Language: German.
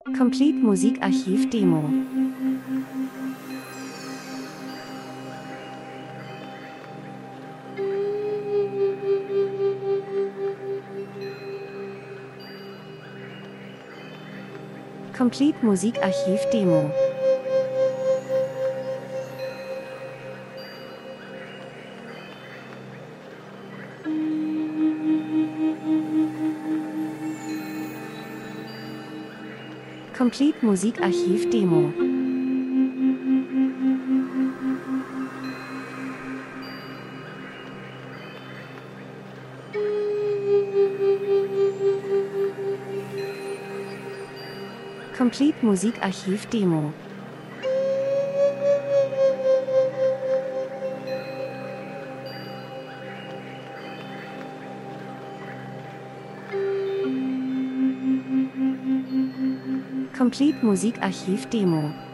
Complete Musikarchiv Demo. Complete Musikarchiv Demo. Complete Musikarchiv Demo. Complete Musikarchiv Demo. Complete Musikarchiv Demo.